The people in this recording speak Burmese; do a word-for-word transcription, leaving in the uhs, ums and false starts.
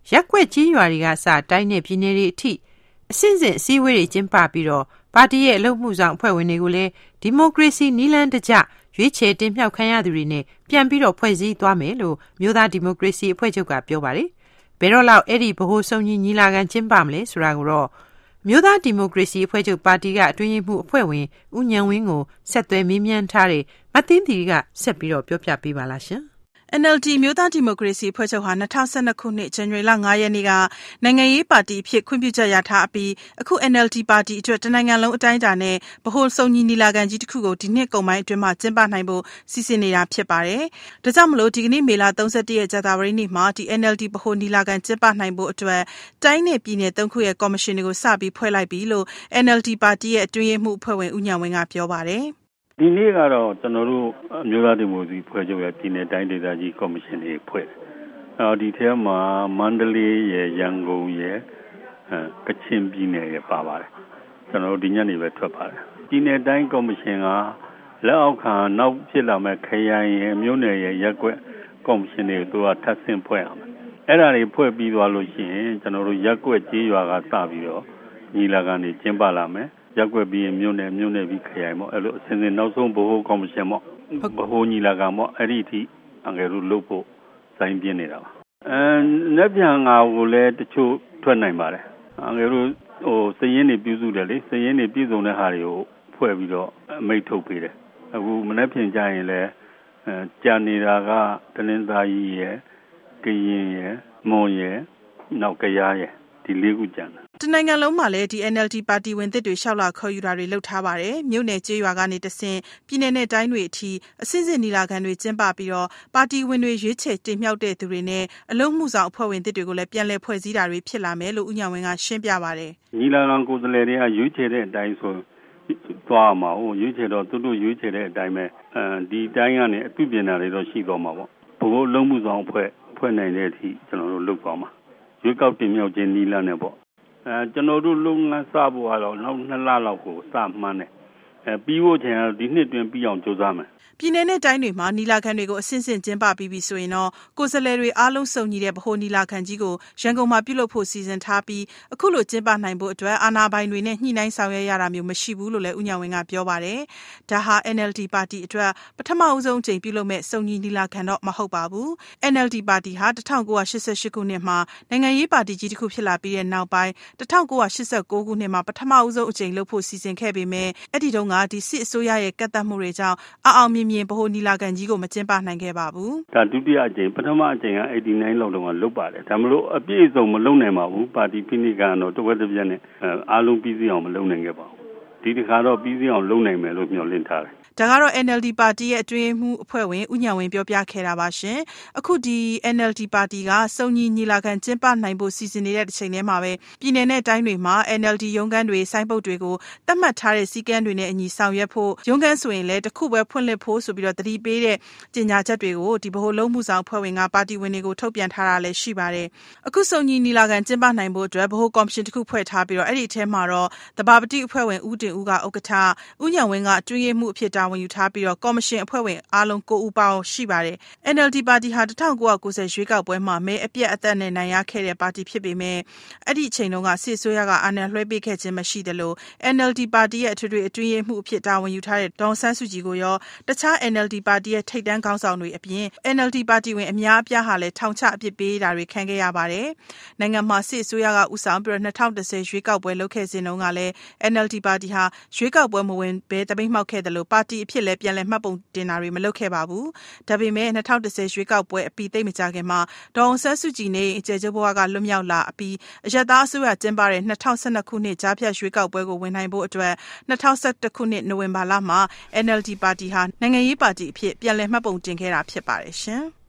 ရက်ကွက်ကြီးရွာတွေကစတိုင်းနဲ့ပြည်နယ်တွေအထိအဆင့်ဆင့်အစည်းအဝေးတွေကျင်းပပြီးတော့ပါတီရဲ့အလုပ်မှုဆောင်အဖွဲ့ဝင်တွေကိုလည်းဒီမိုကရေစီနည်းလမ်းတကျရွေးချယ်တင်မြှောက်ခံရသူတွေနဲ့ပြန်ပြီးတော့ဖွဲ့စည်းသွားမယ်လို့မြို့သားဒီမိုကရေစီအဖွဲ့ချုပ်ကပြောပါတယ်။ဘယ်တော့လောက်အဲ့ဒီဗဟိုစုံညီညီလာခံကျင်းပမလဲဆိုတာကိုတော့မြို့သားဒီမိုကရေစီအဖွဲ့ချုပ်ပါတီကအတွင်းရေးမှူးအဖွဲ့ဝင်ဦးဉာဏ်ဝင်းကိုဆက်သွယ်မေးမြန်းထားတဲ့မသိန်းတီကဆက်ပြီးတော့ပြောပြပေးပါလားရှင်။ N L D မြို့သားဒီမိုကရေစီအဖွဲ့ချုပ်ဟာ၂၀၁၂ခုနှစ်ဇန်နဝါရီလ၅ရက်နေ့ကနိုင်ငံရေးပါတီအဖြစ်ခွင့်ပြုချက်ရထားပြီးအခု N L D ပါတီအတွက်တနိုင်ငံလုံးအတိုင်းအတာနဲ့ဗဟိုစုံညီညီလာခံကြီးတစ်ခုကိုဒီနှစ်ကုန်ပိုင်းအတွင်းမှာကျင်းပနိုင်ဖို့စီစဉ်နေတာဖြစ်ပါတယ်။ဒါကြောင့်မလို့ဒီကနေ့မေလ၃၁ရက်ကြာသပတေးနေ့မှာဒီ N L D ဗဟိုညီလာခံကျင်းပနိုင်ဖို့အတွက်တိုင်းနယ်ပြည်နယ်သုံးခုရဲ့ကော်မရှင်တွေကိုစပြီးဖွဲ့လိုက်ပြီလို့ N L D ပါတီရဲ့အတွင်းရေးမှူးအဖွဲ့ဝင်ဦးဉာဏ်ဝင်းကပြောပါတယ်။ဒီနေ့ကတော့ကျွန်တော်တို့မြို့သားဒီမိုကရေစီဖွဲ့ချုပ်ရဲ့ပြည်နယ်တိုင်းဒေသကြီးကော်မရှင်တွေဖွဲ့တယ်။အော်ဒီထဲမှာမန္တလေးရယ်ရန်ကုန်ရယ်ကချင်ပြည်နယ်ရယ်ပါပါတယ်။ကျွန်တော်တို့ဒီညနေပဲထွက်ပါတယ်။ပြည်နယ်တိုင်းကော်မရှင်ကလက်အောက်ခံနောက်ဖြစ်လာမဲ့ခရိုင်ရယ်မြို့နယ်ရယ်ရက်ကွက်ကော်မရှင်တွေကိုသူကထပ်ဆင့်ဖွဲ့အောင်။အဲ့ဒါတွေဖွဲ့ပြီးသွားလို့ရှိရင်ကျွန်တော်တို့ရက်ကွက်ကြေးရွာကစပြီးတော့ညီလာခံတွေကျင်းပလာမယ်။ရက်ကွက်ပြီးမြို့နယ်မြို့နယ်ပြီးခရိုင်ပေါ့အဲ့လိုအစဉ်စဉ်နောက်ဆုံးဗဟိုကော်မရှင်ပေါ့ဗဟိုညီလာခံပေါ့အဲ့ဒီအထိအငယ်တို့လုပ်ဖို့စိုင်းပြင်းနေတာပါအဲလက်ပြန်ငါကိုလည်းတချို့ထွက်နိုင်ပါတယ်အငယ်တို့ဟိုစည်ရင်းတွေပြုစုတယ်လေစည်ရင်းတွေပြည်စုံတဲ့ဟာတွေကိုဖွဲ့ပြီးတော့အမိတ်ထုတ်ပေးတယ်အခုမနေ့ပြင်ကြရင်လည်းအဲကြာနေတာကတနင်္သာရီရယ်ကရင်ရယ်မွန်ရယ်နောက်ကရားရယ်ဒီလေးခုကျန်တယ်တနိုင်ငံလုံးမှာလည်းဒီ N L D ပါတီဝင်သစ်တွေရှောက်လာခေါ်ယူတာတွေလုပ်ထားပါတယ်။မြို့နယ်ကျေးရွာကနေတဆင့်ပြည်နယ်နဲ့တိုင်းတွေအထိအစစ်စစ်နီလာခံတွေကျင်းပပြီးတော့ပါတီဝင်တွေရွေးချယ်တင်မြှောက်တဲ့သူတွေနဲ့အလုံးမှုဆောင်အဖွဲ့ဝင်သစ်တွေကိုလည်းပြန်လည်ဖွဲ့စည်းတာတွေဖြစ်လာမယ်လို့ဦးဉာဏ်ဝင်းကရှင်းပြပါတယ်။ညီလာခံကိုယ်စားလှယ်တွေကရွေးချယ်တဲ့အတိုင်းဆိုသွားမှာဟိုရွေးချယ်တော့သူတို့ရွေးချယ်တဲ့အတိုင်းပဲအဲဒီတိုင်းကနေအပြုပြင်တာတွေတော့ရှိသွားမှာပေါ့။ဘို့အလုံးမှုဆောင်အဖွဲ့ဖွဲ့နိုင်တဲ့အထိကျွန်တော်တို့လုပ်သွားမှာ။ရွေးကောက်တင်မြှောက်ခြင်းနီလာနဲ့ပေါ့အဲကျွန်တော်တို့လုံငန်းစဖို့ကတော့နောက်နှစ်လလောက်ကိုစမှန်းတယ်အဲပြီးဖို့ချိန်ကတော့ဒီနှစ်တွင်ပြီးအောင်ကြိုးစားမယ်ပြည်내နဲ့တိုင်းတွေမှာနီလာခံတွေကိုအဆင့်ဆင့်ကျင်းပပြီးပြီဆိုရင်တော့ကိုယ်စားလှယ်တွေအားလုံးစုံညီတဲ့ဗဟိုနီလာခံကြီးကိုရန်ကုန်မှာပြုလုပ်ဖို့စီစဉ်ထားပြီးအခုလိုကျင်းပနိုင်ဖို့အတွက်အာဏာပိုင်တွေနဲ့ညှိနှိုင်းဆောင်ရွက်ရတာမျိုးမရှိဘူးလို့လည်းဦးဉာဏ်ဝင်းကပြောပါတယ်။ဒါဟာ N L D ပါတီအတွက်ပထမအဦးဆုံးအကြိမ်ပြုလုပ်မဲ့စုံညီနီလာခံတော့မဟုတ်ပါဘူး။ N L D ပါတီဟာ၁၉၈၈ခုနှစ်မှာနိုင်ငံရေးပါတီကြီးတစ်ခုဖြစ်လာပြီးတဲ့နောက်ပိုင်း၁၉၈၉ခုနှစ်မှာပထမဦးဆုံးအကြိမ်လုပ်ဖို့စီစဉ်ခဲ့ပေမဲ့အဲ့ဒီတုန်းကဒီစစ်အစိုးရရဲ့ကန့်သတ်မှုတွေကြောင့်အအောင်မြင်မြင်ဗဟိုနီလာခံကြီးကိုမကျင်းပနိုင်ခဲ့ပါဘူး။ဒါဒုတိယအကြိမ်ပထမအကြိမ်ကeighty-nineလောက်တော့လုပ်ပါတယ်။ဒါမလို့အပြည့်အစုံမလုပ်နိုင်ပါဘူး။ပါတီဖိနိကတော့တဝက်တစ်ပြက်နဲ့အားလုံးပြီးစီးအောင်မလုပ်နိုင်ခဲ့ပါဘူး။ဒီတစ်ခါတော့ပြီးစီးအောင်လုပ်နိုင်မယ်လို့မျှော်လင့်ထားတယ်ဒါကတော့ N L D ပါတီရဲ့အတွင်းမှုအဖွဲ့ဝင်ဦးဉာဏ်ဝင်းပြောပြခဲ့တာပါရှင်။အခုဒီ N L D ပါတီကစုံညီညီလာခံကျင်းပနိုင်ဖို့စီစဉ်နေတဲ့တစ်ချိန်တည်းမှာပဲပြည်내နဲ့တိုင်းတွေမှာ N L D ရုံးခန်းတွေစိုင်းပုတ်တွေကိုသတ်မှတ်ထားတဲ့စည်းကမ်းတွေနဲ့အညီဆောင်ရွက်ဖို့ရုံးခန်းဆိုရင်လည်းတစ်ခုပဲဖွင့်လှစ်ဖို့ဆိုပြီးတော့တတိပေးတဲ့ကြေညာချက်တွေကိုဒီဗဟိုလုံးမှုဆောင်အဖွဲ့ဝင်ကပါတီဝင်တွေကိုထုတ်ပြန်ထားတာလည်းရှိပါတယ်။အခုစုံညီညီလာခံကျင်းပနိုင်ဖို့အတွက်ဗဟိုကော်မရှင်တစ်ခုဖွဲ့ထားပြီးတော့အဲ့ဒီအထဲမှာတော့တဘာပတိအဖွဲ့ဝင်ဦးတင်ဦးကဥက္ကဋ္ဌဦးဉာဏ်ဝင်းကအတွင်းရေးမှူးအဖြစ်တာဝန်ယူထားပြီးတော့ကော်မရှင်အဖွဲ့ဝင်အားလုံးကိုဦးပေါင်းရှိပါတယ်။ N L D ပါတီဟာ၁၉၉၀ရွေးကောက်ပွဲမှာမဲအပြတ်အသတ်နဲ့နိုင်ရခဲ့တဲ့ပါတီဖြစ်ပေမဲ့အဲ့ဒီအချိန်တုန်းကစစ်အစိုးရကအာဏာလွှဲပေးခဲ့ခြင်းမရှိသလို N L D ပါတီရဲ့အထွေထွေအတွင်းရေးမှူးအဖြစ်တာဝန်ယူထားတဲ့ဒေါ်ဆန်းစုကြည်ကိုရောတခြား N L D ပါတီရဲ့ထိပ်တန်းခေါင်းဆောင်တွေအပြင် N L D ပါတီဝင်အများအပြားဟာလည်းထောင်ချအပြစ်ပေးတာတွေခံခဲ့ရပါတယ်။နိုင်ငံမှာစစ်အစိုးရကဦးဆောင်ပြီးတော့၂၀၁၀ရွေးကောက်ပွဲလုပ်ခဲ့စဉ်တုန်းကလည်း N L D ပါတီဟာရွေးကောက်ပွဲမဝင်ဘဲတပိတ်မှောက်ခဲ့တယ်လို့ပါတီအဖြစ်လည်းပြန်လည်မှတ်ပုံတင်တာတွေမလုပ်ခဲ့ပါဘူး။ဒါပေမဲ့၂၀၁၀ရွေးကောက်ပွဲအပြီးသိမကြခင်မှာဒေါ်အောင်ဆန်းစုကြည်နဲ့အကျယ်ချုပ်ဘဝကလွတ်မြောက်လာအပြီးအရက်သားအစိုးရကျင်းပတဲ့၂၀၁၂ခုနှစ်ကြားဖြတ်ရွေးကောက်ပွဲကိုဝင်နိုင်ဖို့အတွက်၂၀၁၁ခုနှစ်နိုဝင်ဘာလမှာ N L D ပါတီဟာနိုင်ငံရေးပါတီအဖြစ်ပြန်လည်မှတ်ပုံတင်ခဲ့တာဖြစ်ပါတယ်ရှင်။